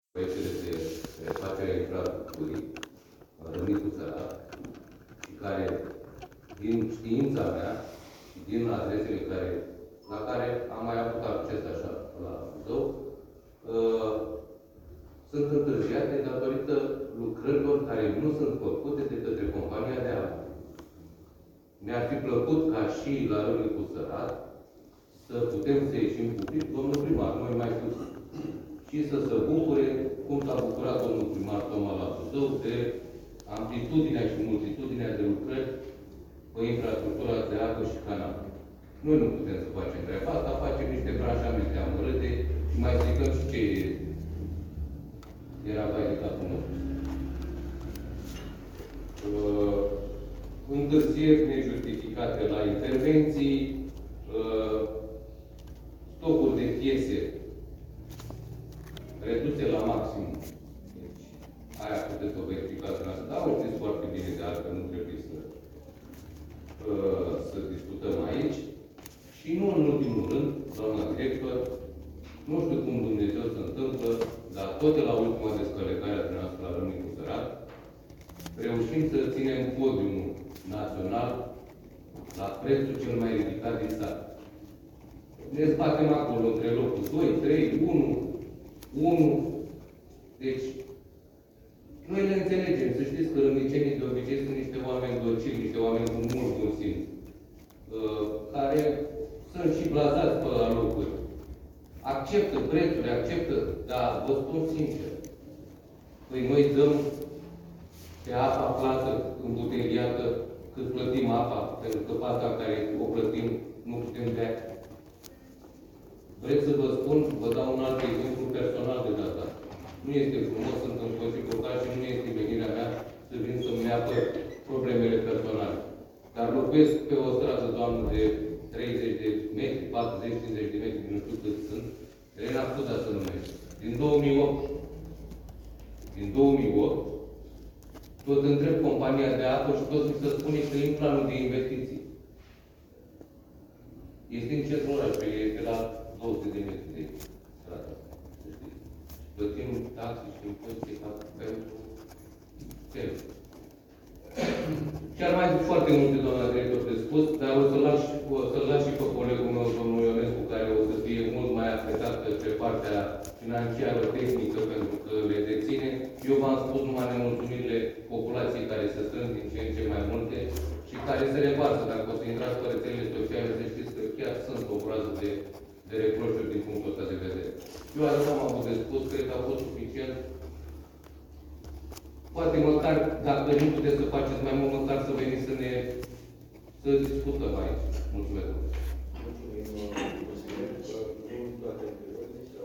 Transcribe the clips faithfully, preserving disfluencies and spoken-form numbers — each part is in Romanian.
proiectele de refacere a infrastructurii, Râmnicu Sărat, și care, din știința mea și din adresele care, la care am mai avut acces așa la Buzău, uh, sunt întârziate datorită lucrărilor care nu sunt făcute de către compania de apă. Mi-ar fi plăcut ca și la Râmnicu Sărat să putem să ieșim public, domnul primar, noi mai știu, și să se bucure, cum s-a bucurat domnul primar Toma la Buzău, de amplitudinea și multitudinea de lucrări pe infrastructura de apă și canal. Noi nu putem să facem treaba asta, facem niște branșamente amărâte și mai stricăm și ce era vai de capul nostru. Uh, întârzieri nejustificate la intervenții, uh, stocuri de piese reduse la maxim. Deci, aia puteți să vă explicați în asta. Da, o știți foarte bine, de altfel nu trebuie să, uh, să discutăm aici. Și nu în ultimul rând, doamna director, nu știu cum Dumnezeu se întâmplă, dar tot de la ultima descălecare a dumneavoastră la Râmnicu Sărat, reușim să ținem podiumul național la prețul cel mai ridicat din stat. Ne zbatem acolo între locul doi, trei, unu, unu. Deci, noi le înțelegem. Să știți că râmnicenii de obicei sunt niște oameni docili, niște oameni cu mult bun simț, uh, care sunt și blazați pe la locuri. Acceptă prețuri, acceptă, dar vă spun sincer, păi noi dăm pe apa plată, îmbuteliată, cât plătim apa, pentru că apa care o plătim nu putem bea. Vreți să vă spun, vă dau un alt exemplu personal de data. Nu este frumos, sunt în Consiliul Local și nu este venirea mea să vin să-mi apăr problemele personale. Dar locuiesc pe o stradă, doamnă, de treizeci de metri, patruzeci, cincizeci de metri, nu știu cât sunt, Elena Fuda să numește. Din două mii opt. Din două mii opt, tot întreb compania de apă și tot mi se spune că e planul de investiții. Este în centrul oraș, pe la două sute de metri de stradă. Plătim taxe și impozite ca pentru cel. Chiar mai zic foarte multe, doamna director, de spus, dar o să-l las, să las și pe colegul meu, domnul Ionescu, care o să fie mult mai afectat pe partea financiară, tehnică, pentru că le deține. Eu v-am spus numai nemulțumirile populației care se strâng din ce în ce mai multe și care se revarsă. Dacă o să intrați pe rețelele sociale, să știți că chiar sunt o groază de, de reproșuri din punctul ăsta de vedere. Eu atât am avut de spus, cred că a fost suficient. Poate măcar, dacă nu puteți să faceți mai mult, măcar să veniți să ne să discutăm aici. Mulțumesc. Mulțumim, consider că nu toate întrebările sau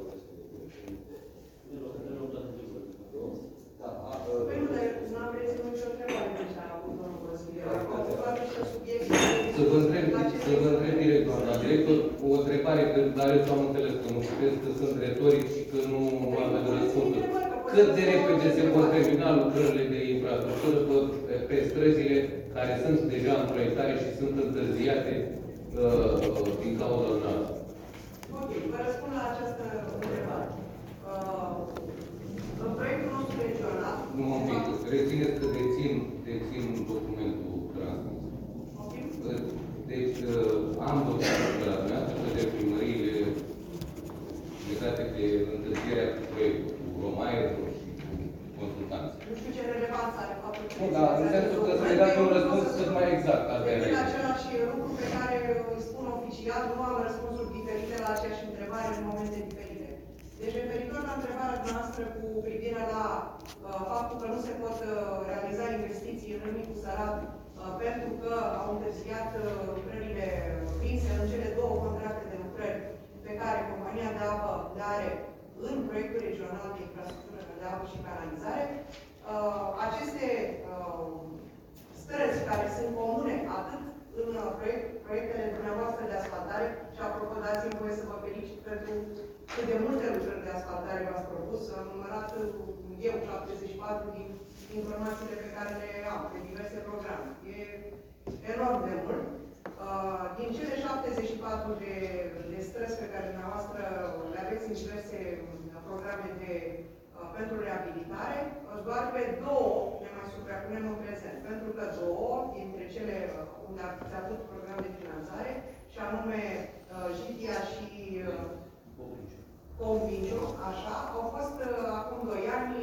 Da, păi nu, dar n-am reținut nicio întrebare de ce a avut domnul consilier. Am avut toate niște subiecte. Să vă întreb, să vă întreb direct, doamna director, o întrebare, că dar eu am înțeles că nu știți că sunt retoric și că nu am răspunsul. Cât de repede se vor termina lucrările de infrastructură pe, pe străzile care sunt deja în proiectare și sunt întârziate uh, din cauza noastră? Ok, vă răspund la această întrebare. Uh, în proiectul nostru regional... Nu mă pic, rețineți că dețin, dețin documentul transmis. Okay. Deci uh, am documentul de la dumneavoastră de primăriile legate de întârzierea cu proiectul, cu Romaierul și cu consultanții. Nu știu ce relevanță are faptul că... Nu, dar în sensul că să-i dați un răspuns cât mai exact. Este același lucru pe care îl spun oficial, nu am răspunsuri diferite la aceeași întrebare în momente diferite. Deci, referitor la întrebarea noastră cu privire la uh, faptul că nu se pot uh, realiza investiții în Râmnicu Sărat uh, pentru că au întârziat uh, lucrările prinse în cele două contracte de lucrări pe care compania de apă le are în proiectul regional de infrastructură de apă și canalizare, uh, aceste uh, străzi care sunt comune atât în uh, proiect, proiectele dumneavoastră de asfaltare, și apropo, dați-mi voie să vă felicit pentru cât de multe lucrări de asfaltare v-ați propus, am numărat eu șaptezeci și patru din informațiile pe care le am pe diverse programe. E enorm de mult. Uh, din cele șaptezeci și patru de, de străzi pe care dumneavoastră le aveți în diverse programe de uh, reabilitare, doar pe două ne mai suprapunem în prezent, pentru că două dintre cele unde ați avut program de finanțare, și anume Jidia și Convinciu, așa, au fost acum doi ani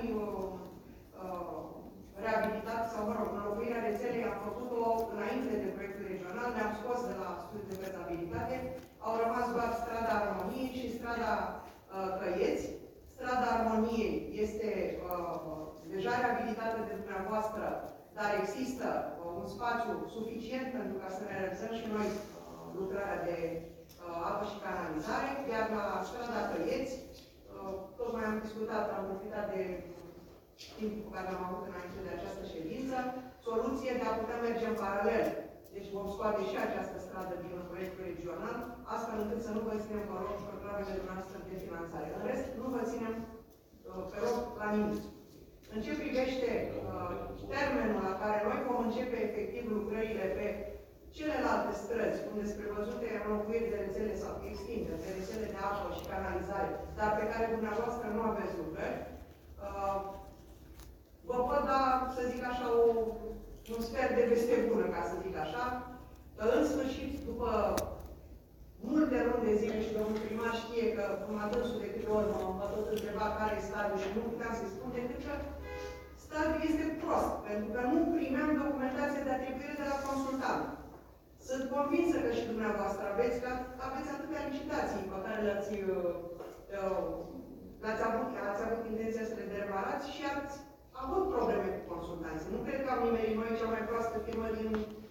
reabilitat, sau mă rog, înlocuirea rețelei am făcut-o înainte de proiectul regional, ne-am scos de la studiul de fezabilitate, au rămas doar strada Armoniei și strada uh, Căieți. Strada Armoniei este uh, deja reabilitată de dumneavoastră, dar există uh, un spațiu suficient pentru ca să ne realizăm și noi uh, lucrarea de uh, apă și canalizare, iar la strada Căieți, uh, tocmai am discutat, am profitat de timpul pe care l-am avut înainte de această ședință, soluție de a putea merge în paralel. Deci vom scoate și această stradă din proiectul regional, astfel încât să nu vă ținem pe rog programele noastre de finanțare. În rest, nu vă ținem uh, pe rog la nimic. În ce privește uh, termenul la care noi vom începe efectiv lucrările pe celelalte străzi, unde sunt prevăzute înlocuiri de rețele sau extinderi de rețele de apă și canalizare, dar pe care dumneavoastră nu aveți lucrări, uh, vă pot da, să zic așa, o, un sfert de veste bună, ca să zic așa, că în sfârșit, după multe luni de zile și domnul primar știe că numai dânsul de câte ori mă tot întreba care e stadiul și nu puteam să-i spun decât că stadiul este prost, pentru că nu primeam documentație de atribuire de la consultant. Sunt convinsă că și dumneavoastră aveți, că aveți atâtea licitații pe care le-ați uh, le-ați avut, ați avut intenția să le demarați și ați avut probleme cu consultanții. Nu cred că am nimerit noi cea mai proastă firmă din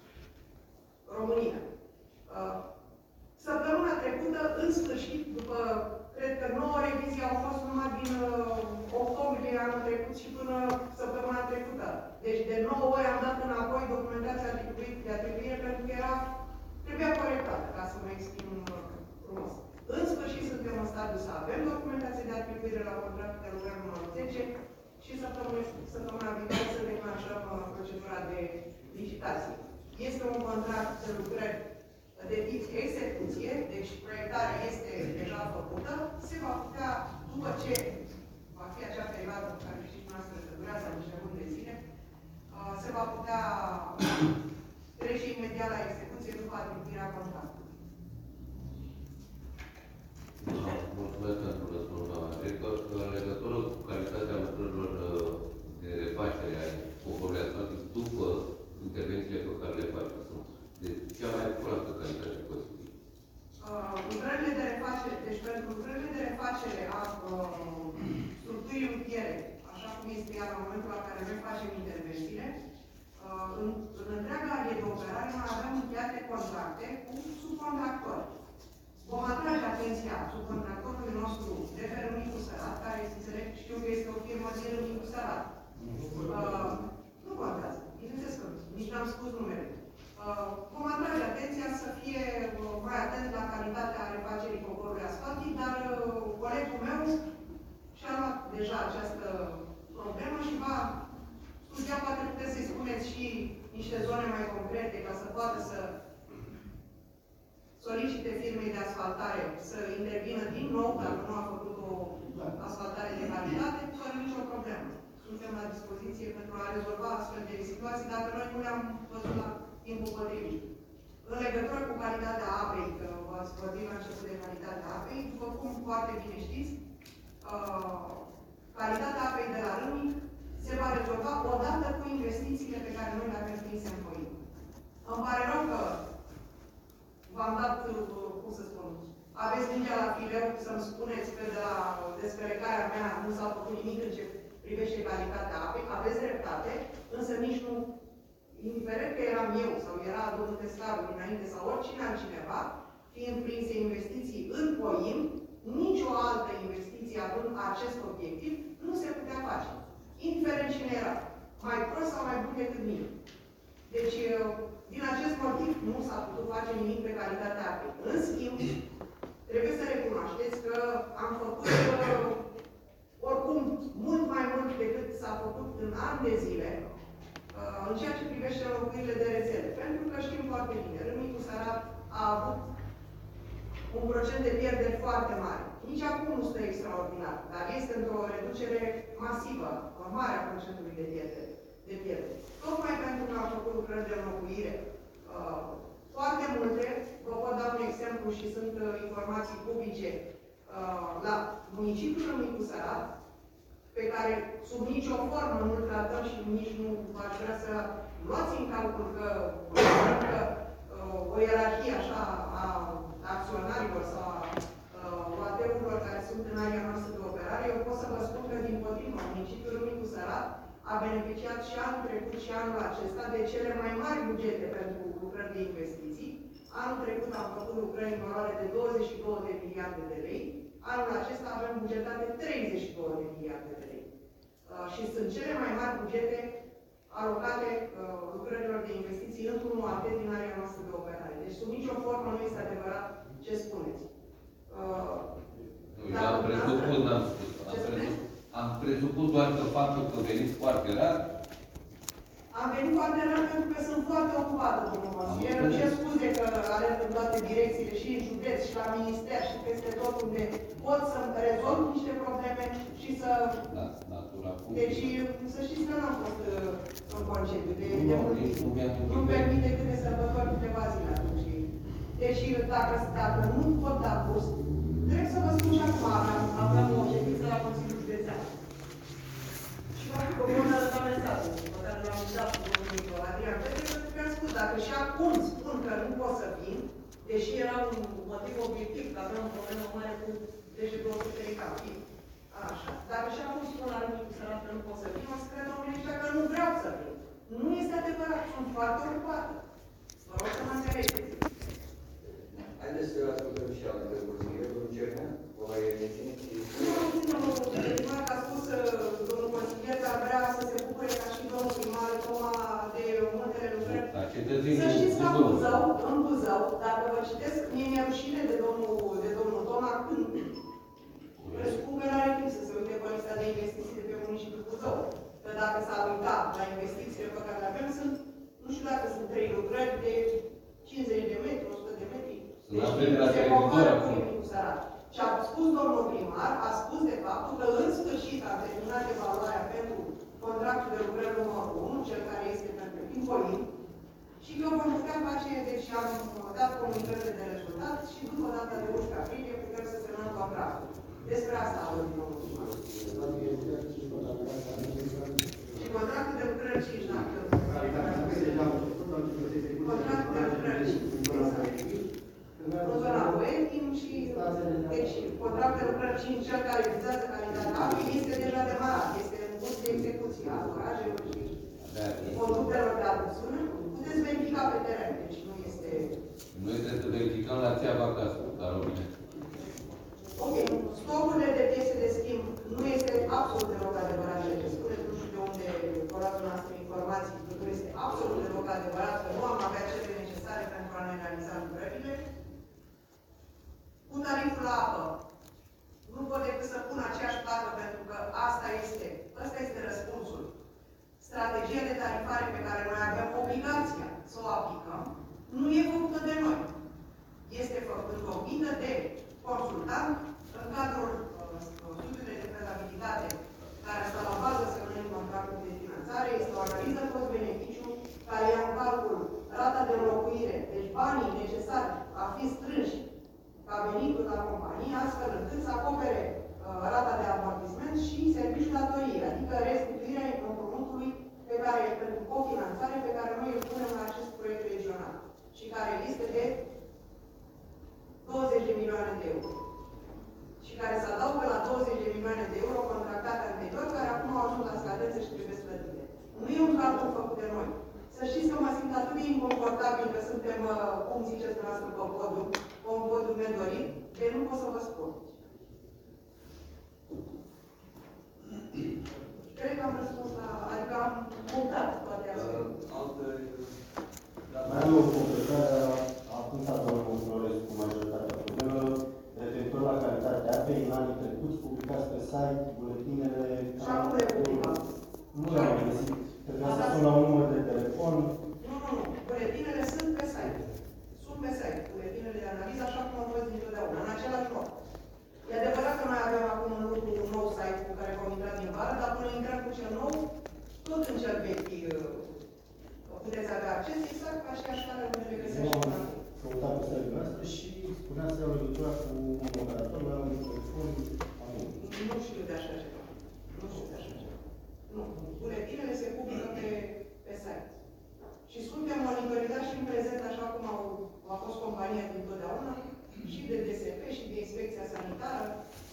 România. Uh, săptămâna trecută, în sfârșit, după, cred că nouă revizii au fost numai din uh, octombrie anul trecut și până săptămâna trecută. Deci de nouă ori am dat înapoi documentația de atribuire pentru că era, trebuia corectată, ca să mă exprim frumos. În sfârșit, suntem în stadiu să avem documentație de atribuire la contractul de lucrare numărul zece și săptămâna, săptămâna viitoare să declanșăm procedura de licitație. Este un contract de lucrări de tip execuție, deci proiectarea este deja făcută, se va putea, după ce va fi acea perioadă pe care știți noastră că durează niște luni de zile, se va putea trece imediat la execuție după atribuirea contractului. Mulțumesc pentru răspuns, doamna director. În legătură cu calitatea lucrărilor de refacere a poporului asfaltic după intervențiile pe care le faceți, sunt de cea mai proastă calitate posibil. Uh, lucrările de refacere, deci pentru lucrările de refacere a uh, structurii rutiere, așa cum este ea la momentul la care noi facem intervențiile, uh, în, în întreaga arie de operare noi avem încheiate contracte cu subcontractori. Vom atrage atenția subcontractorului nostru de pe Râmnicu Sărat, care înțeleg, știu că este o firmă din Râmnicu Sărat. Uh, nu contează, bineînțeles că nici n-am spus numele. Uh, vom atrage atenția să fie uh, mai atent la calitatea refacerii poporului asfaltic, dar uh, colegul meu și-a luat deja această problemă și va studia, poate puteți să-i spuneți și niște zone mai concrete ca să poată să solicite firmei de asfaltare să intervină din nou, dacă nu a făcut o asfaltare de calitate, fără nicio problemă. Suntem la dispoziție pentru a rezolva astfel de situații, dacă noi nu le-am văzut la timpul potrivit. În legătură cu calitatea apei, că v-ați vorbit la început de calitatea apei, după cum foarte bine știți, uh, calitatea apei de la Râmnic se va rezolva odată cu investițiile pe care noi le avem prinse în foină. Îmi pare rău că v-am dat, cum să spun, aveți mingea la fileu să-mi spuneți că de la descărcarea mea nu s-a făcut nimic în ce privește calitatea apei, aveți dreptate, însă nici nu, indiferent că eram eu sau era domnul Tescaru dinainte sau oricine altcineva, fiind prinse investiții în Coim, nicio altă investiție având acest obiectiv nu se putea face. Indiferent cine era, mai prost sau mai bun decât mine. Deci, din acest motiv, nu s-a putut face nimic pe calitatea apei. În schimb, trebuie să recunoașteți că am făcut uh, oricum mult mai mult decât s-a făcut în ani de zile uh, în ceea ce privește înlocuirile de rețele. Pentru că știm foarte bine, Râmnicu Sărat a avut un procent de pierderi foarte mare. Nici acum nu stă extraordinar, dar este într-o reducere masivă, o mare a procentului de pierderi. De pierderi. Tocmai pentru că am făcut lucrări de înlocuire uh, foarte multe, vă pot da un exemplu și sunt uh, informații publice uh, la municipiul Râmnicu Sărat, pe care sub nicio formă nu-l tratăm și nici nu aș vrea să luați în calcul că, că uh, o ierarhie așa a acționarilor sau a uh, A T U-urilor care sunt în area noastră de operare, eu pot să vă spun că din potrivă, municipiul Râmnicu Sărat a beneficiat și anul trecut și anul acesta de cele mai mari bugete pentru lucrări de investiții. Anul trecut am făcut lucrări în valoare de douăzeci și două de miliarde de lei. Anul acesta avem bugetate treizeci și două de miliarde de lei. Uh, și sunt cele mai mari bugete alocate uh, lucrărilor de investiții într-un A T din area noastră de operare. Deci, sub nicio formă nu este adevărat ce spuneți. Uh, Nu, eu am presupus, n-am spus. Am presupus, am presupus doar că faptul că veniți foarte rar. Am venit foarte rar pentru că sunt foarte ocupată, domnul consilier. Îmi cer scuze că alerg în toate direcțiile, și în județ, și la minister, și peste tot unde pot să rezolv niște probleme și să... Da, natura publică. Deci, să știți că n-am fost uh, în concediu. De, de Nu, mult nici timp. nu mi-am Nu-mi permite decât de sărbători câteva zile atunci. Deci, dacă, dacă nu pot da curs, trebuie să vă spun și acum, aveam, aveam o ședință la Consiliul Județean. Și faptul că bună răzamenează, pe care l-am dat cu domnul Adrian Petre, pentru că am spus, dacă și acum spun că nu pot să vin, deși era un motiv obiectiv, că aveam o problemă mare cu D J două sute Ricavi. Așa. Dacă și acum spun la Râmnicu Sărat că nu pot să vin, o să cred domnul ăștia că nu vreau să vin. Nu este adevărat, sunt foarte ocupată. Vă rog să mă înțelegeți. Haideți să ascultăm și alte vorbire, domnul Cernea, o la emisiune și... Nu am țin, domnul primar, că a spus domnul consilier că ar vrea să se bucure ca și domnul primar Toma de multele lucrări. Să știți că în Buzău, în Buzău, dacă vă citesc, mie mi-e rușine de domnul, de domnul Toma când presupun că nu are timp să se uite pe lista de investiții de pe municipiul Buzău. Că dacă s-a uitat la investițiile pe care le avem, sunt, nu știu dacă sunt trei lucrări de cincizeci de metri, o sută de metri. Deci, se compară cu Râmnicu Sărat. Și a spus domnul primar, a spus de faptul că în sfârșit a terminat evaluarea pentru contractul de lucrări numărul unu, cel care este pentru Timpolin, și că vom putea face, deci am dat comunicările de rezultat și după data de unsprezece aprilie putem să semnăm contractul. Despre asta a vorbit domnul primar. Și contractul de lucrări cinci, da. Contractul de lucrări cinci. În zona Boetim și... Deci, contractul de lucrări cinci, cel care vizează calitatea apei, este deja demarat. Este în curs de execuție a orajelor și conductelor de adăpțiune. Puteți verifica pe teren, deci nu este... Noi trebuie să verificăm la țeava acasă, la robine. Ok, stocurile de piese de schimb nu este absolut deloc adevărat ceea ce spuneți, nu știu de unde colați noastră informații, nu este absolut deloc adevărat că nu am avea cele necesare pentru a ne realiza lucrările. Cu tariful la apă, nu pot decât să pun aceeași plată pentru că asta este, ăsta este răspunsul. Strategia de tarifare pe care noi avem obligația să o aplicăm, nu e făcută de noi. Este făcută de consultant în cadrul uh, studiului de fezabilitate care stă la bază semnării contractului de finanțare, este o analiză cost-beneficiu care ia în calcul rata de înlocuire, deci banii necesari a fi strânși ca venitul la companie, astfel încât să acopere uh, rata de amortisment și serviciul datoriei, adică restituirea împrumutului pe care, pentru cofinanțare pe care noi îl punem la acest proiect regional și care este de douăzeci de milioane de euro. Și care se adaugă la douăzeci de milioane de euro contractate anterior, care acum au ajuns la scadență și trebuie plătite. Nu e un calcul făcut de noi. Să știți că mă simt atât de inconfortabil că suntem, cum ziceți dumneavoastră, pe podul, pe un podul nedorit, de nu pot să vă spun. Cred că am răspuns la... adică am punctat toate astea. Mai am o completare, a punctat domnul Florescu majoritatea problemelor, referitor la calitatea apei, în anii trecuți, publicați pe site, buletinele... Și acum le publicăm. Nu le-am găsit. Trebuia să sun la un număr de telefon. Nu, nu, nu. Buletinele sunt pe site. Sunt pe site. Buletinele de analiză, așa cum au fost dintotdeauna. în cel nou, tot în cel vechi puteți avea acces, exact ca și așa care unde le găsești în alt. Căutam pe site-ul noastră și spunea să iau legătura cu un operator, la un telefon, acum. Nu știu de așa ceva. Nu știu de așa ceva. Nu. Buletinele se publică pe, pe site. Și suntem monitorizați și în prezent, așa cum au, a fost compania din totdeauna, și de D S P, și de Inspecția Sanitară.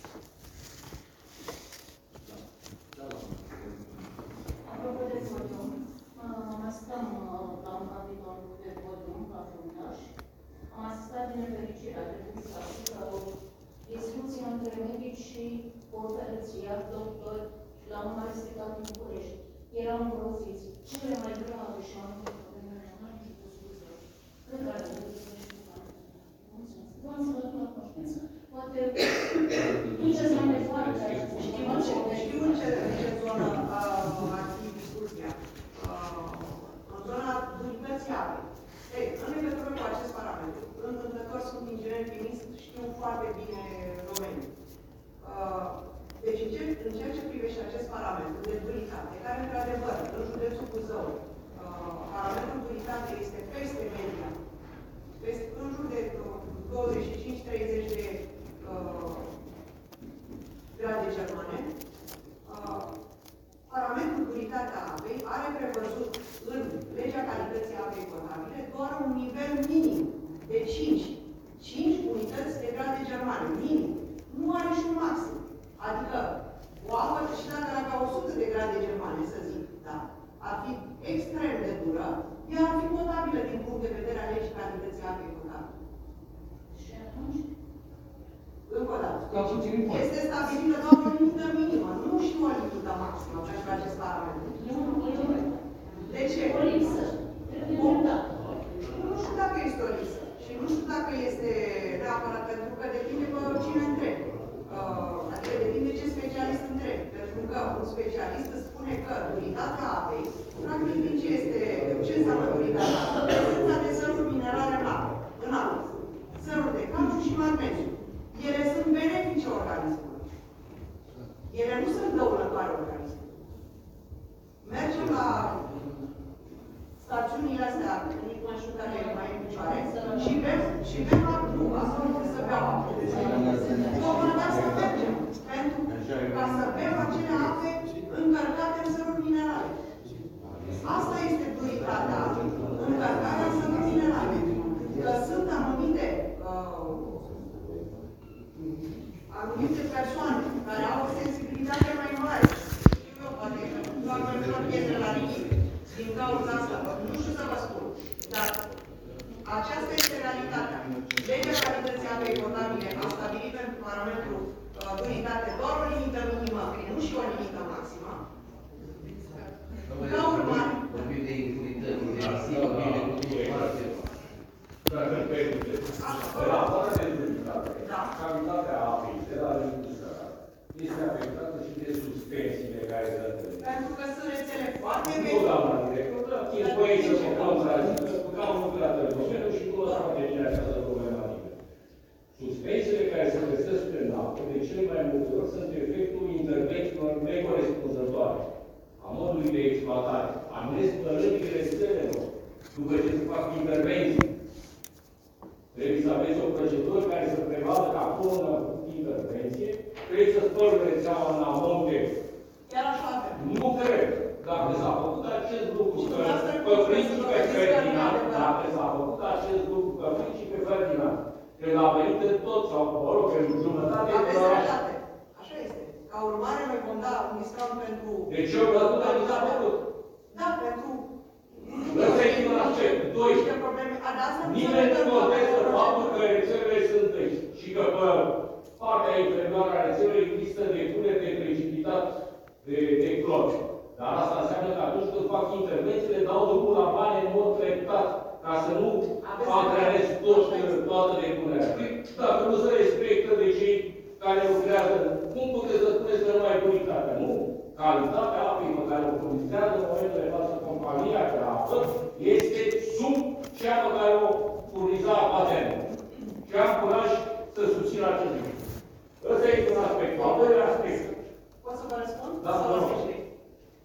Apropo de podium, asistăm la un capitol de podium la fundaș. Am asistat din nefericire, a trebuit să asist la o discuție între medici și ortopedția, doctori, la un mare spital din București. Erau îngroziți. Cele mai grave și mai multe probleme regionale și de scuze. Cred că ar trebui să le știu. Vreau să vă duc la conștiință. Poate duceți mai departe. Știu în ce, știu în ce, în ce zonă uh, ar fi discuția. Uh, în zona durității apei. Ei, în legătură cu acest parametru, întâmplător sunt inginer chimist, știu foarte bine domeniul. Uh, deci, în, ce, în ceea ce privește acest parametru de duritate, care, într-adevăr, în județul Buzău, uh, parametrul duritate este peste media, peste, în jur de douăzeci și cinci treizeci de uh, grade germane. Uh, parametrul duritatea apei are prevăzut în legea calității apei potabile doar un nivel minim de cinci. cinci unități de grade germane, minim. Nu are și un maxim. Adică, o apă, și dacă ar avea o sută de grade germane, să zic, da, ar fi extrem de dură, ea ar fi potabilă din punct de vedere al legii calității apei potabile. Și atunci? Încă o dată. Ca puțin import. Este stabilită doar o limită minimă, nu și o limită maximă pentru acest parametru. Nu, nu, nu. De ce? O lipsă. Trebuie dată. Nu știu dacă este o lipsă. Și nu știu dacă este neapărat, pentru că depinde pe cine întrebi. Uh, adică depinde ce specialist întrebi. Pentru că un specialist îți spune că duritatea apei, practic din ce este, ce înseamnă duritatea apei? Prezența de săruri minerale în apă, în apă. Săruri de calciu și magneziu. Ele sunt benefice organismului. Ele nu sunt dăunătoare organismului. Mergem la stațiunile astea, nici nu știu care e mai în picioare, și bem, și bem la club, asta nu trebuie să beau apă. Domnule, dar să mergem, pentru ca să bem acele ape încărcate în săruri minerale. Asta este duritatea, încărcarea în săruri minerale. Că sunt anumite uh, anumite persoane care au o sensibilitate mai mare. Știu eu, poate că doar pentru piese la nimic. Din cauza asta, nu știu să vă spun, dar aceasta este realitatea. Legea calității apei potabile a stabilit pentru parametrul uh, duritate doar o limită minimă, nu și o limită maximă. Ca urmare, vorbim de impunități, de risipă, foarte Dacă îmi permiteți, în afară de duritate, calitatea apei de la industria este afectată și de suspensiile care se întâmplă. pentru că sunt rețele foarte Nu vechi. doamna director, dar timpui să mă contrazică, că am lucrat în domeniu și nu lăsam de cine această problematică. Suspensiile care se găsesc în apă, de cele mai multe ori, sunt efectul intervențiilor necorespunzătoare, a modului de exploatare, a nespălării rețelelor, după ce se fac intervenții. Trebuie să aveți o procedură care să prevadă că acolo în intervenție trebuie să spălă rețeaua în amont de. Chiar așa avem. Nu cred. Dacă s-a făcut acest lucru pe Părinți și pe Ferdinand, dacă s-a făcut acest lucru pe Părinți și pe Ferdinand, când a venit în tot, sau mă rog, în jumătate de Aveți oraș. dreptate. Așa este. Ca urmare, noi vom da un discount pentru... Deci eu vă spun că nu s-a făcut. Da, pentru... Lăsați un aspect. Doi. Niște probleme. A, de asta nu se Nimeni nu uită contestă la faptul că procedură. rețelele sunt vechi și că pe partea interioară a rețelei există depuneri de precipitat de, de clor. Dar asta înseamnă că atunci când fac intervențiile, dau drumul la bani în mod treptat, ca să nu antrenez tot, toată depunerea. Dacă nu se respectă de cei care lucrează, cum puteți să spuneți că nu mai duritatea? Nu. Calitatea apei pe care o furnizează în momentul de față compania de apă este sub cea pe care o furniza Atenul. Și am curaj să susțin acest lucru. Ăsta este un aspect. Al doilea aspect. Pot să vă răspund? Da, Să vă vă rog. explic.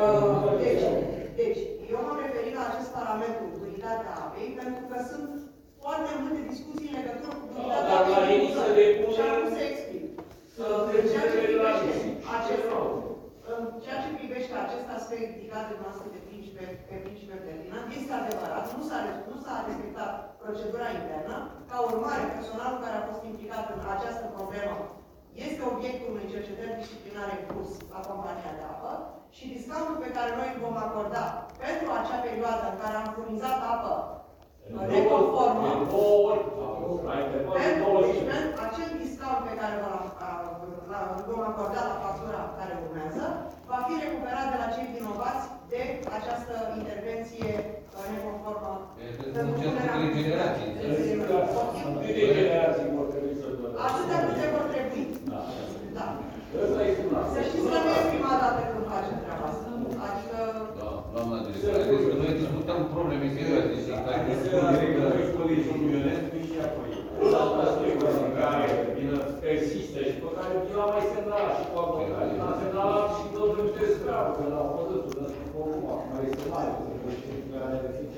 Uh, deci, deci, eu m-am referit la acest parametru, duritatea apei, pentru că sunt foarte multe discuții în legătură cu duritatea dar la apei liniște de și am vrut să explic. Uh, În ceea ce privește acest în ceea ce privește acest aspect ridicat de noastră de principe, pe principe Ferdinand, este adevărat, nu s-a, nu s-a respectat procedura internă. Ca urmare, personalul care a fost implicat în această problemă este obiectul unei cercetări disciplinare în curs la compania de apă și discountul pe care noi îl vom acorda pentru acea perioadă în care am furnizat apă neconformă, pentru deci, pentru acel discount pe care îl vom acorda la factura care urmează, va fi recuperat de la cei vinovați de această intervenție neconformă. Câte generații? Câte generații vor trebui să doar? Atâtea câte vor trebui. Da. Ăsta este un Să știți că nu e prima dată când facem treaba asta. Adică... Da, doamna director, deci că noi discutăm probleme serioase și care ne spun direct la expoziție Ionescu și apoi. Asta este în care persistă și pe care vi l-am mai semnalat și cu avocații. L-am semnalat și domnul Tescrav, că l-a văzut, că oricum acum este mare, că știu care are fi ce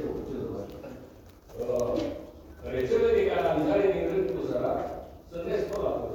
rețelele de canalizare din rândul sărac sunt nespălate.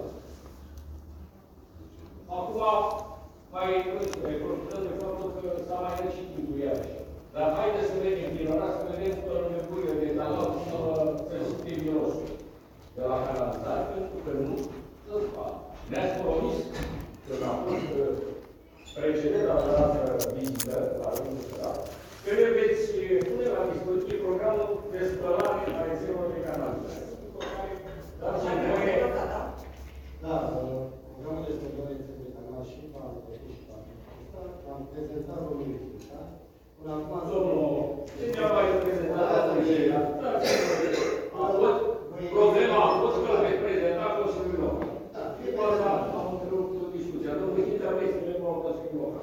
Acum, mai profităm de faptul că s-a mai răcit timpul iarăși. Dar haideți să vedem din oraș, să vedem că nevoile de talat să simte mirosul de la canalizare, pentru că nu se fac. Ne-ați promis că a fost precedenta noastră vizită la rândul sărac, că le veți pune la dispoziție programul de spălare a rețelelor de canalizare. Dați în voie. Da, programul de spălare de canal și v-am făcut și am prezentat o mică, da? Până acum... Domnul, ce ne-a mai prezentat? Problema a fost că îl veți prezenta Consiliul Local. După asta am întrerupt discuția. Domnul Chita, aveți să vedem la Consiliul Local.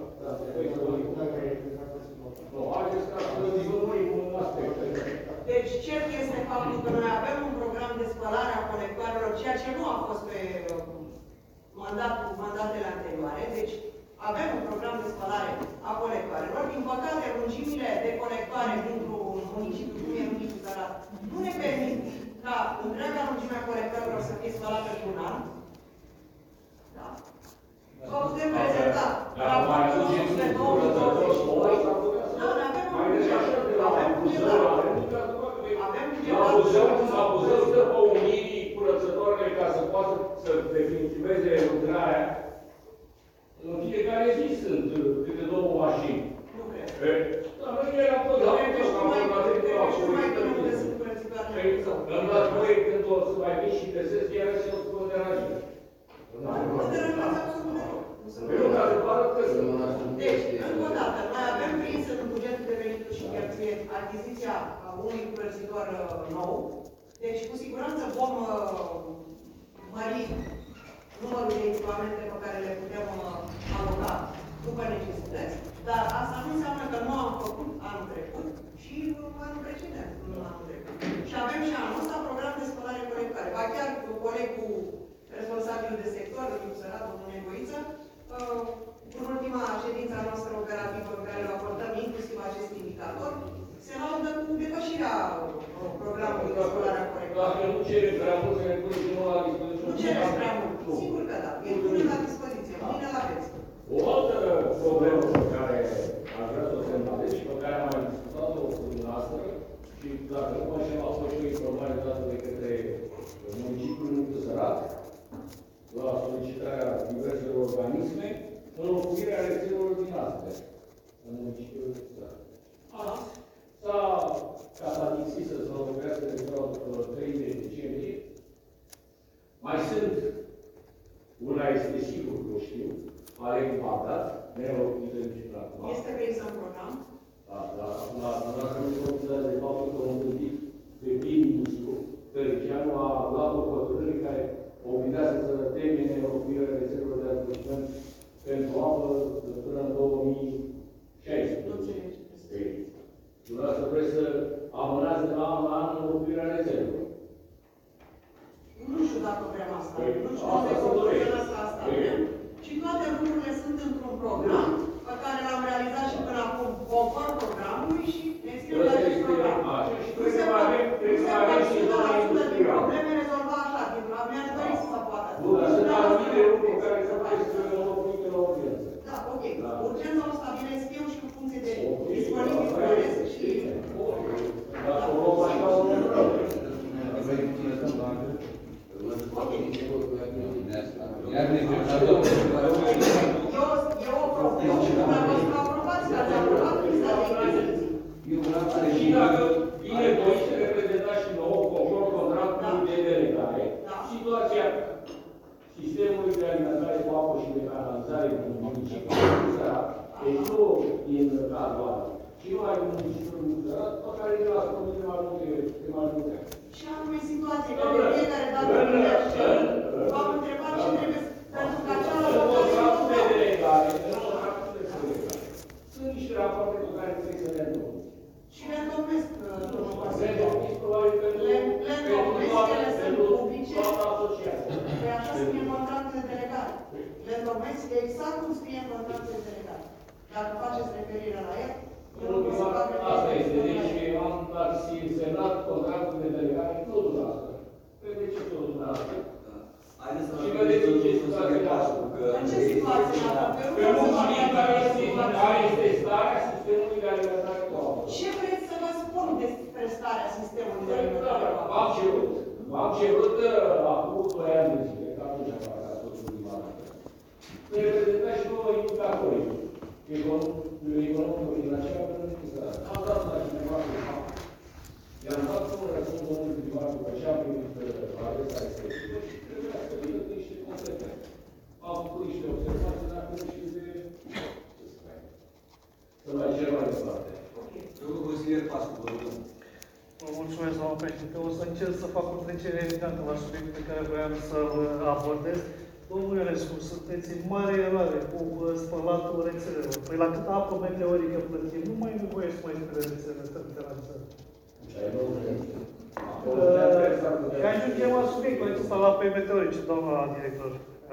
Nu, haideți ca să dizolvim un aspect. Deci, cert este faptul că noi avem un program de spălare a colectoarelor, ceea ce nu a fost pe mandatul, mandatele anterioare. Deci, avem un program de spălare a colectoarelor. Din păcate, lungimile de colectoare dintr-un municipiu, cum e municipiul Sărat, nu ne permit ca întreaga lungime a colectoarelor să fie spălată pe un an. Da. Vă putem prezenta raportul nostru pe două mii douăzeci și doi. Da, ne avem un buget. Avem bugetat. Avem bugetat. La Buzău, la Buzău stă pe unii curățătoarele ca să poată să definitiveze lucrarea. În fiecare zi sunt câte două mașini. Nu cred. Dar nu era tot la Deci nu mai bine unde sunt curățitoarele în Buzău. În dat proiect, când o să mai vin și găsesc, iară și o să mă deranjez. Nu deranjează absolut deloc. Păi nu, dar se pare că sunt. Deci, încă o dată, noi avem prins în bugetul de venituri și cheltuieli achiziția unui curățitor nou. Deci, cu siguranță vom mări numărul de echipamente pe care le putem aloca după necesități, dar asta nu înseamnă că nu am făcut anul trecut și anul precedent, nu anul trecut. Și avem și anul ăsta program de spălare colectare. Ba chiar colegul responsabil de sector, domnul Sărat, domnul Negoiță, în ultima ședință a noastră operativă în care le acordăm inclusiv acest indicator, se laudă cu depășirea programului de spălare colectare. Dacă nu cereți prea mult, să ne puneți și nouă la dispoziție. Nu cereți prea mult. Sigur că da. El pune la dispoziție. Mâine la aveți. O altă problemă pe care aș vrea să o semnalez și pe care am mai discutat-o cu dumneavoastră și dacă nu mă înșel, a fost și o informare dată de către municipiul Rândul Sărat la solicitarea diverselor organisme înlocuirea rețelelor din astea în municipiul Rândul Sărat. Azi s-a catadixit să se înlocuiască rețelul treizeci decembrie. Mai sunt, una este sigur că o știu, Alec Bagdad, neînlocuită nici până acum. Este prins în program. Da, dar acum, dacă nu se considerează de faptul că un gândit de prim-ministru, Tăricianu a luat o hotărâre care obligează să termine înlocuirea rețelelor de abastament pentru apă până în două mii șaisprezece. Nu înțelegi. Dumneavoastră vreți să amânați de la an la an înlocuirea rețelelor. Nu știu dacă vrem asta. Păi, nu știu asta dacă se dorește. vrem asta. asta vrem. Și toate lucrurile sunt într-un program pe care l-am realizat și până mi-aș dori să se poată. Nu, dar sunt anumite lucruri care se pot înlocuite la urgență. Da, ok. Da. Urgența o stabilesc eu și în funcție de Ok. disponibilitate și... Dacă o luăm așa, o luăm. Iar negociatorul. Eu, eu o propun și dumneavoastră aprobați, că ați aprobat lista de investiții. Și dacă vine doi să reprezentați și nouă, conform contractului de delegare, situația sistemului de alimentare cu apă și de canalizare din municipiul Sărat, deci nu din cadrul ăla, ci numai din municipiul Sărat, pe care ne l-ați promis de mai multe, de mai multe ani. Și anume situație, că de fiecare dată când le-aș v-am întrebat ce trebuie să... Pentru că cealaltă contractul de delegare, contractul de delegare, sunt niște rapoarte pe care trebuie să le întâlnim. și le întocmesc, domnul Le Consiliu. întocmesc probabil pentru Le întocmesc, ele sunt publice. toată asociația. Păi așa scrie în contractul de delegare. Le întocmesc exact cum scrie în contractul de delegare. Dacă faceți referire la el, eu nu se fac Asta este, referire deci am ați semnat contractul de delegare, nu dumneavoastră. Vedeți tot dumneavoastră. Haideți să Și vedeți în ce situație pasă, că... în ce situație la Că nu știm care este, care este starea sistemului de alimentare cu apă. Ce vreți să vă spun despre starea sistemului de alimentare cu apă? V-am cerut. V-am cerut uh, acum doi ani de zile, că atunci am fost tot prima dată. Să reprezentați și nouă indicatori. Economul financiar pentru Israel. Am dat la cineva cu apă. I-am dat un răspuns domnului primar după ce am primit adresa respectivă și trebuia să vină cu niște consecințe. Am făcut niște observații, dar nu știu de... ce să fac. Să mai cer mai departe. Domnul consilier Pascu, vă rog. Vă mulțumesc, doamnă președinte. O să încerc să fac o trecere evidentă la subiectul pe care vreau să-l abordez. Domnule Ionescu, sunteți în mare eroare cu spălatul rețelelor. Păi la câtă apă meteorică plătim, nu mai e nevoie să mai spune rețelele terminalizate. Că ajungem la subiectul acesta la pe meteorice, doamna director.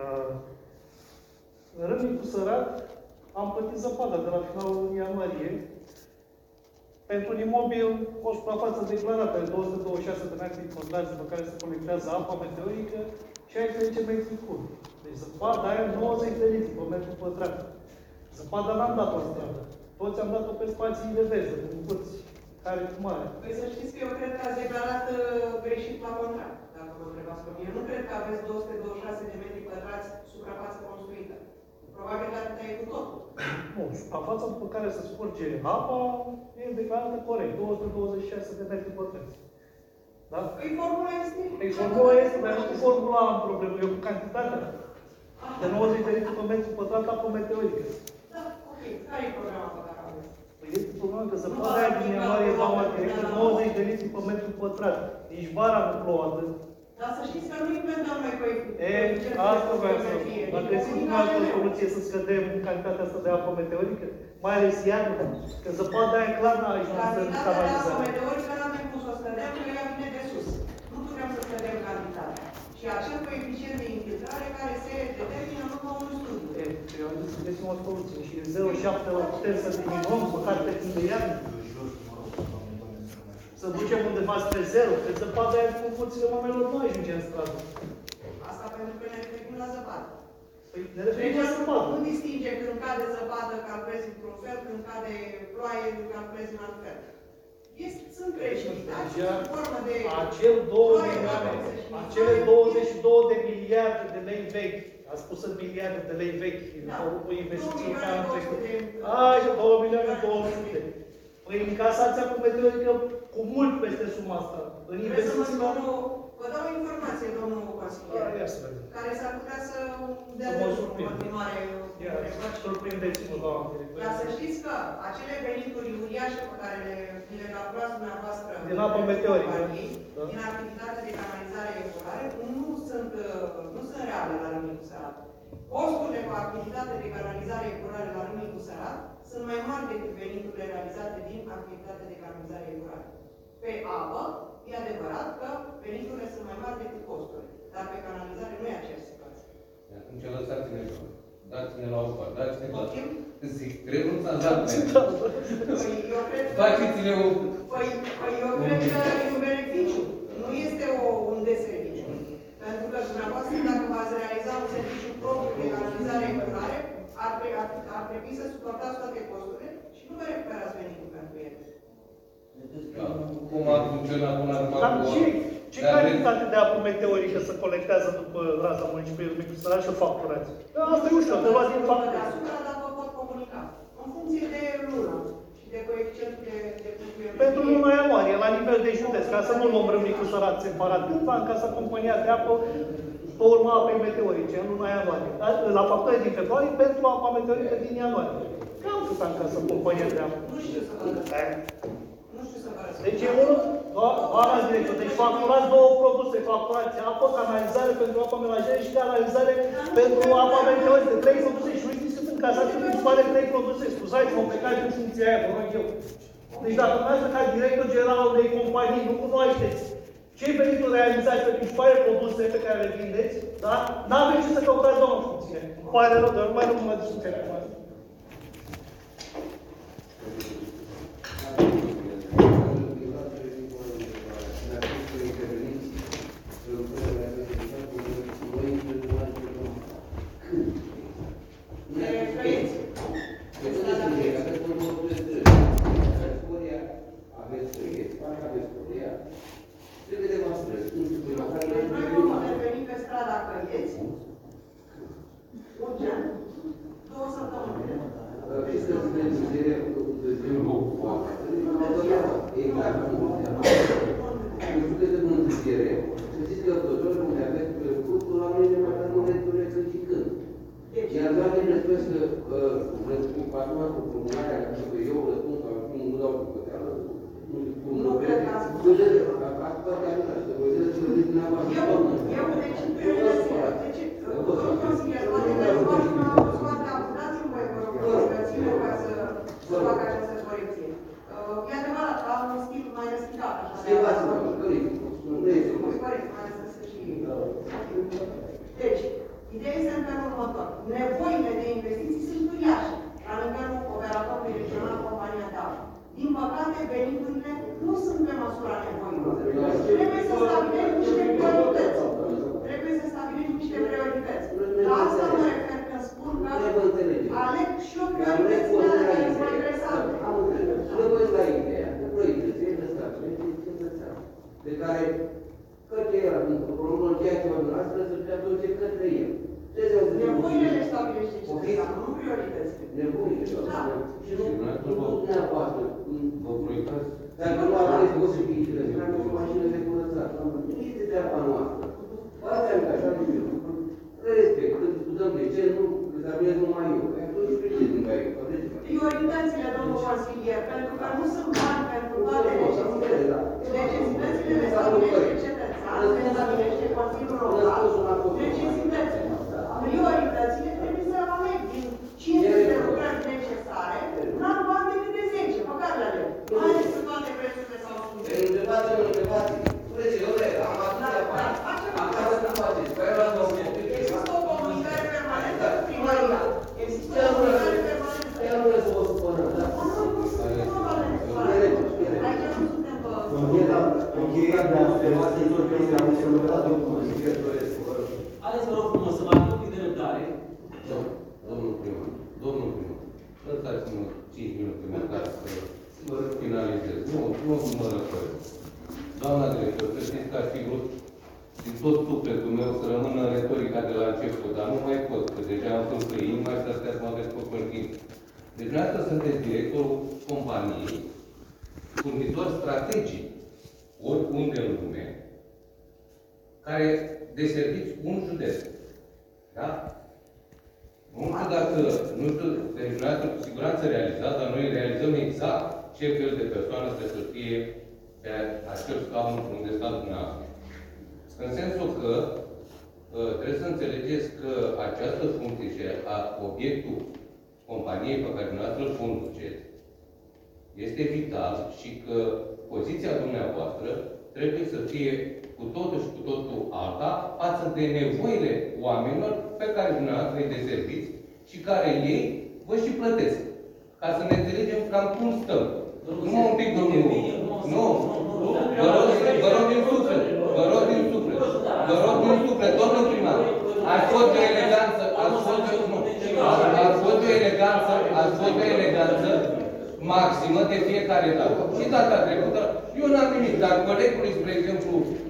În Râmnicu Sărat am plătit zăpadă de la finalul lunii ianuarie pentru un imobil, o suprafață declarată de două sute douăzeci și șase de metri pătrați pe care se colectează apa meteorică, șaisprezece metri cubi. Deci zăpada aia nouăzeci de litri pe metru pătrat. Zăpada n-am dat-o în stradă. Toți am dat-o pe spații de veză, în curți, care cu mare. Păi să știți că eu cred că ați declarat uh, greșit la contract, dacă vă întrebați pe mine. Nu cred că aveți două sute douăzeci și șase de metri pătrați suprafață construită. Probabil că atâta e cu totul. Nu, suprafața pe care se scurge apa e declarată corect, două sute douăzeci și șase de metri pătrați. Da? Păi formula este... Păi formula este, dar nu cu formula am problemă, eu cu cantitatea. De nouăzeci de litri pe metru pătrat apă meteorică. Da, ok. Care e problema pe care aveți? Păi este problema că zăpada aia din ianuarie doamna directă nouăzeci de litri pe metru pătrat. Nici vara nu plouă atât. Dar să știți că nu inventăm noi pe E, asta vreau să spun. Dacă găsim o altă soluție să scădem cantitatea asta de apă meteorică, mai ales iarnă, că zăpada aia clar n-a ajuns să cantitatea de apă canalizare. meteorică n-avem cum să o scădem, că ea vine de sus. Nu putem să scădem cantitatea. Și acel coeficient de infiltrare care se determină numai unui studiu. E, eu am zis să găsim o soluție și zero virgulă șapte la putem să diminuăm, măcar pe timp de iarnă. Să ducem undeva spre zero, că zăpada aia cu curțile oamenilor nu ajunge în stradă. Asta pentru că ne referim la zăpadă. Păi ne referim la zăpadă. Nu distinge când cade zăpadă, calculezi într-un fel, când cade ploaie, calculezi în alt fel. Este, sunt precipitații, sunt formă de... Acel două ploaie, milioane, calculezi și acele ploaie, douăzeci și două de miliarde de lei vechi, a spus în miliarde de lei vechi, Da. cu investiții ca în trecut. de- Așa, două milioane două sute. Păi încasația cu meteorică cu mult peste suma asta. În Vreți să vă investiții spun o... Vă dau o informație, domnul consilier, Ia să vedem. care s-ar putea să dea Să de mă în surprind. continuare. Ia, surprindeți-mă, doamna director. Dar să știți că acele venituri uriașe pe care le, le calculați dumneavoastră Din apă meteorică. companiei, Da. din activitate de canalizare ecolare, nu sunt, nu sunt reale la Râmnicu Sărat. Costurile cu activitate de canalizare ecolare la Râmnicu Sărat sunt mai mari decât veniturile realizate din activitate de canalizare ecolare. Pe apă, e adevărat că veniturile sunt mai mari decât costurile, dar pe canalizare nu e aceeași situație. Atunci lăsați-ne, dați-ne la o parte, dați-ne la... Motiv? Zic, renunțați la mine. Păi eu cred că... Faceți-le o... Păi, păi eu cred că e un beneficiu. Nu este o, un deserviciu. Pentru că dumneavoastră, dacă v-ați realiza un serviciu propriu de canalizare în curare, ar, tre- ar, ar trebui să suportați toate costurile și nu vă recuperați venitul pentru ele. Da. Cum a funcționat până acum? Dar cu- ce, ce Dar cantitate de apă meteorică se colectează după raza municipiului Micu Săraș și facturați? Asta e ușor, te luați din factură. Deasupra, dar vă pot comunica. În funcție de lună și de coeficientul de, de cultură. Pentru luna ianuarie, la nivel de județ, ca să nu luăm Râmnicu Săraș separat, cât va încasa compania de apă pe urma apei meteorice în luna ianuarie? La factură din februarie pentru apa meteorică din ianuarie. Cam cât a încasă compania de apă? Nu știu să vă răspund. Nu știu să vă răspund. Deci e unul, doamna director, deci facturați două produse, facturați apă, canalizare pentru apă melangeră și canalizare pentru apa meteorică. Trei produse și uite sunt încasați în principale trei produse. Scuzați-mă, plecați în funcția aia, vă rog eu. Deci dacă dumneavoastră ca director general al unei companii nu cunoașteți ce venituri realizați pe principale produse pe care le vindeți, da? N-aveți ce să căutați doamnă în funcție. Îmi pare rău, dar nu mai rămân la discuția cu asta. Iar doar din răspuns că răspuns patru cu formularea, că eu răspuns sau acum nu dau cu păteală, Nu cred că ați spus. Ați poate așa, să vă zic să zic dumneavoastră. Eu, eu, deci, deci, domnul consilier, poate că scoate una, scoate apă, dați-mi voi, vă rog, să țină ca să fac această corecție. E adevărat, am un stil mai respicat, așa. Schivați-mă, corect. Nu este corect, mai ales să și... Deci, ideea este în felul următor. Nevoile de investiții sunt uriașe la nivelul operatorului regional, compania de apă. Din păcate, veniturile nu sunt pe măsura nevoilor. Trebuie să stabileți niște priorități. Trebuie să stabiliți niște priorități. La asta mă refer când spun că aleg și o prioritățile alea care sunt mai interesante. Am înțeles. Nu vă la ideea de proiectăție de stat, de care către el, într-o problemă în ceea ce vă dumneavoastră, să se aduce către el. Nevoile le stabilește cetățean, nu prioritățile. Nevoile, da. Și nu dumneavoastră. Vă proiectați? Dacă nu aveți o să fie cele, nu aveți o mașină de curățat. Nu este treaba noastră. Asta e așa de bine. Respect, când discutăm de ce, nu examinez numai eu. Atunci știți din care eu. Prioritățile, domnul consilier, pentru că nu sunt bani pentru toate necesitățile. Necesitățile le stabilește cetățean, le stabilește Consiliul Local. Necesitățile. Prioritățile trebuie să aleg din cincizeci de lucrări necesare, n-am bani decât de zece, pe care le aleg. Mai ales că toate prețurile s-au spus. Întrebați-mă, întrebați-mă. Spuneți, domnule, am atâția bani, am casă să faceți. Păi vreau să vă există o comunicare permanentă cu primăria. Există o comunicare permanentă. Ea nu vreau să vă supărăm, da? Aici nu suntem pe... Încheierea de observații este observată de consilier. Haideți, vă rog frumos, să vă aduc de răbdare. Domnul primar, domnul primar, lăsați-mă cinci minute măcar să finalizez. Nu, nu mă răspund. Doamna director, să știți că aș fi vrut din tot sufletul meu să rămână în retorica de la început, dar nu mai pot, că deja am fost pe inima și astea să mă aveți pe părghit. Deci, dumneavoastră sunteți directorul companiei, furnizor strategic, oriunde în lume, care deserviți un județ. Da? Nu știu dacă, nu știu, deci dumneavoastră cu siguranță realizați, dar noi realizăm exact ce fel de persoană trebuie să fie pe acel scaun unde stați dumneavoastră. În sensul că trebuie să înțelegeți că această funcție și obiectul companiei pe care dumneavoastră îl conduceți este vital și că poziția dumneavoastră trebuie să fie cu totul și cu totul alta față de nevoile oamenilor pe care dumneavoastră îi deserviți și care ei vă și plătesc. Ca să ne înțelegem cam cum stăm. Nu un pic, domnul. Nu. Vă rog din suflet. Vă rog din suflet. Vă rog din suflet, domnul primar, ați fost de eleganță, ați fost de, nu, ați fost de eleganță, ați fost de eleganță maximă de fiecare dată. Și data trecută, eu n-am nimic, dar colegului, spre exemplu,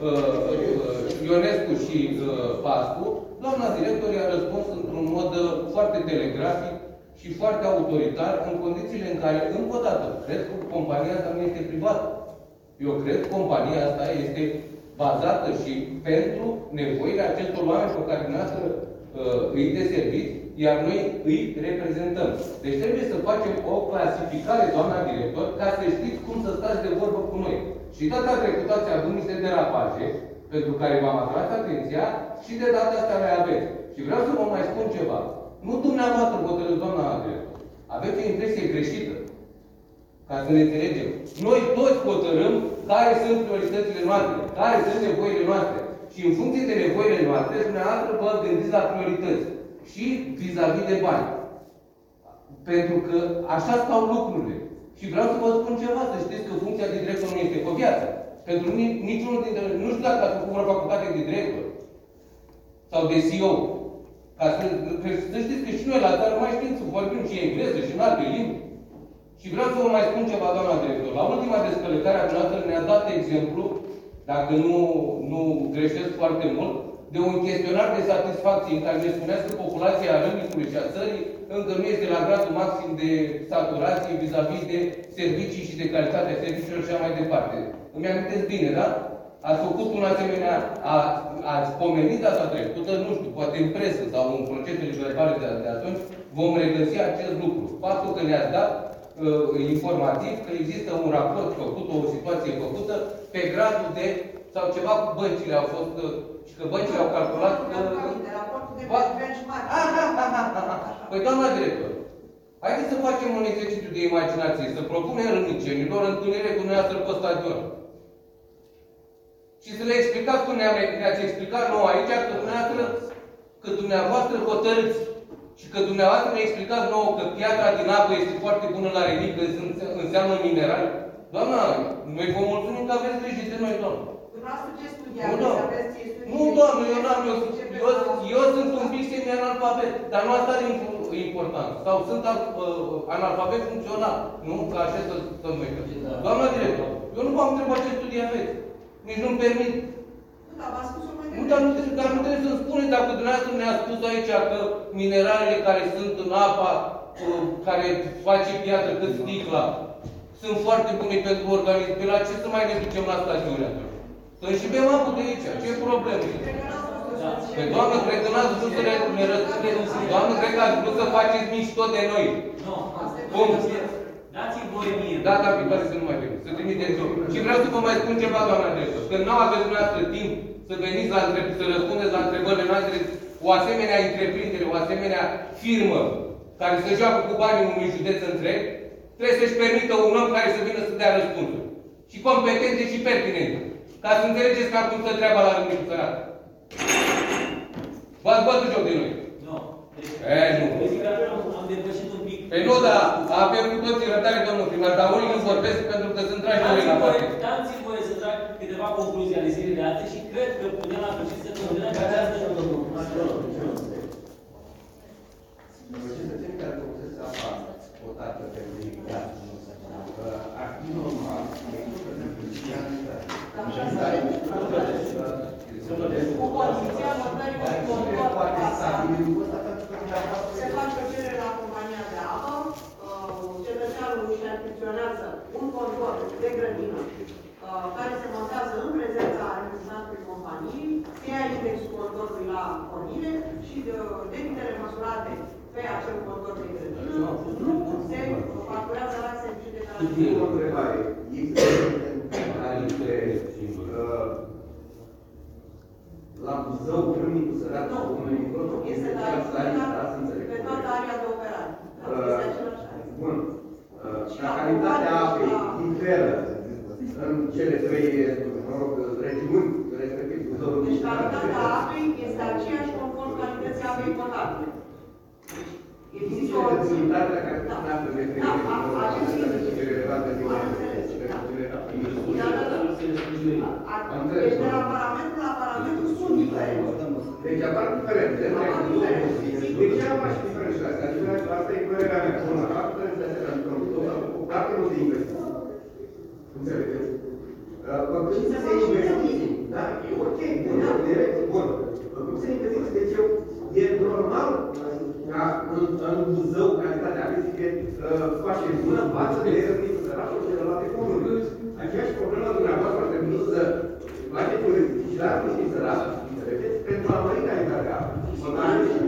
Ionescu și Pascu, doamna director i-a răspuns într-un mod foarte telegrafic și foarte autoritar, în condițiile în care, încă o dată, cred că compania asta nu este privată. Eu cred că compania asta este bazată și pentru nevoile acestor oameni pe care dumneavoastră uh, îi deserviți, iar noi îi reprezentăm. Deci trebuie să facem o clasificare, doamna director, ca să știți cum să stați de vorbă cu noi. Și data trecută ați avut niște derapaje, pentru care v-am atras atenția, și de data asta le aveți. Și vreau să vă mai spun ceva. Nu dumneavoastră hotărâți, doamna director. Aveți o impresie greșită. Ca să ne înțelegem. Noi toți hotărâm care sunt prioritățile noastre, care sunt nevoile noastre. Și în funcție de nevoile noastre, dumneavoastră vă gândiți la priorități. Și vis-a-vis de bani. Pentru că așa stau lucrurile. Și vreau să vă spun ceva, să știți că funcția de director nu este pe viață. Pentru niciunul dintre... Nu știu dacă ați făcut o facultate de director. Sau de C E O. Ca să, să știți că și noi la țară mai știm să vorbim și engleză și în alte limbi. Și vreau să vă mai spun ceva, doamna director. La ultima descălecare a dumneavoastră ne-a dat exemplu, dacă nu, nu greșesc foarte mult, de un chestionar de satisfacție în care ne spuneați că populația Râmnicului și a țării încă nu este la gradul maxim de saturație vis-a-vis de servicii și de calitatea serviciilor și așa mai departe. Îmi amintesc bine, da? Ați făcut un asemenea, a, ați pomenit data trecută, nu știu, poate în presă sau în procesele verbale de, de atunci, vom regăsi acest lucru. Faptul că ne-ați dat uh, informativ că există un raport făcut, o situație făcută, pe gradul de, sau ceva cu băncile au fost, uh, și că băncile au calculat că... Raportul de benchmark. Păi, doamna director, haideți să facem un exercițiu de imaginație, să propunem râmnicenilor întâlnire cu dumneavoastră pe stadion. Și să le explicați cum ne-ați explicat nouă aici, că dumneavoastră, că dumneavoastră hotărâți. Și că dumneavoastră ne explicați nouă că piatra din apă este foarte bună la relic, că înseamnă mineral. Doamna, noi vă mulțumim că aveți grijă de noi, doamnă. Dumneavoastră ce studiați? Nu, doamnă. Nu, doamnă, eu n-am, eu, eu, eu sunt un pic semi-analfabet, dar nu asta e important. Sau sunt uh, analfabet funcțional. Nu? Ca așa să stăm noi. Doamna director, eu nu v-am întrebat ce studii aveți. Nici nu-mi permit. Nu, dar v-am spus-o mai Nu, dar nu trebuie, dar nu trebuie să-mi spuneți dacă dumneavoastră ne-a spus aici că mineralele care sunt în apa uh, care face piatră cât sticla sunt foarte bune pentru organism. Pe la ce să mai ne ducem la stațiune atunci? Să și bem apă de aici. Ce problemă? Pe doamnă, cred că n-ați vrut să ne răspundeți. Doamnă, cred că ați vrut să faceți mișto de noi. Nu. Cum? Dați-mi voie mie. Data viitoare să nu mai veniți, să trimiteți eu. Și vreau să vă mai spun ceva, doamna director. Când nu aveți dumneavoastră timp să veniți la întreb, să răspundeți la întrebările noastre, o asemenea întreprindere, o asemenea firmă care se joacă cu banii unui județ întreg, trebuie să-și permită un om care să vină să dea răspunsuri. Și competente și pertinente. Ca să înțelegeți că acum stă treaba la Râmnicul Sărat. V-ați bătut joc de noi. Nu. Deci, E, nu. deci că am depășit un pic. Păi nu, dar avem cu toții răbdare, domnul primar, dar unii nu vorbesc pentru că sunt tragi noi la parte. Dați-mi voie să trag câteva concluzii ale zilei de astăzi și cred că putem la sfârșit să continuăm pe această... Cetățenii care folosesc apa potată pentru irrigație, ar fi normal, Cu condiția votării se face o cerere la compania de apă, cetățeanul își achiziționează un contor de grădină care se montează în prezența reprezentantului companiei, se ia indexul contorului la pornire și debitele măsurate pe acel contor de grădină nu se facturează la serviciul de transport. O întrebare. La Buzău, Râmnicul Sărat, unui micro, este la pe toată area de operare. Este același area. Bun. La calitatea apei diferă în cele trei, mă rog, regiuni, respectiv Buzău, Râmnicul Deci Sărat. calitatea apei este aceeași conform calității apei potabile. Există o Posibilitatea care spuneați de Da, acest indice. relevante din Am înțeles. Da. Da, da, da. Deci de la paramentul la paramentul sunt diferențe. Deci apar diferențe. Apar diferențe. De ce apar și diferențele astea? Adică asta e părerea mea. Până la capăt, dacă nu se investiții. Înțelegeți? Făcând să se investiții. Da, e ok. Bun, bun. Făcând să investiții, deci eu, e normal ca în, în Buzău, calitatea fizică, face bună față de răzniță sărașul și celelalte comuni. Aceeași problemă dumneavoastră ar trebui să faceți un rectificat și săraș, înțelegeți? Pentru a mări calitatea.